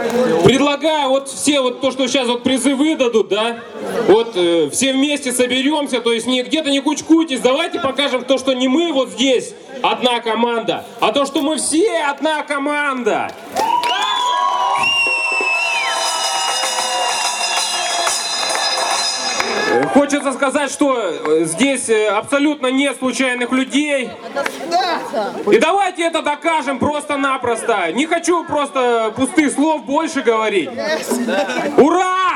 Предлагаю вот все вот то, что сейчас вот призывы дадут, да, вот все вместе соберемся, то есть где-то не кучкуйтесь, давайте покажем то, что не мы вот здесь одна команда, а то, что мы все одна команда. Хочется сказать, что здесь абсолютно нет случайных людей. И давайте это докажем просто-напросто. Не хочу просто пустых слов больше говорить. Ура!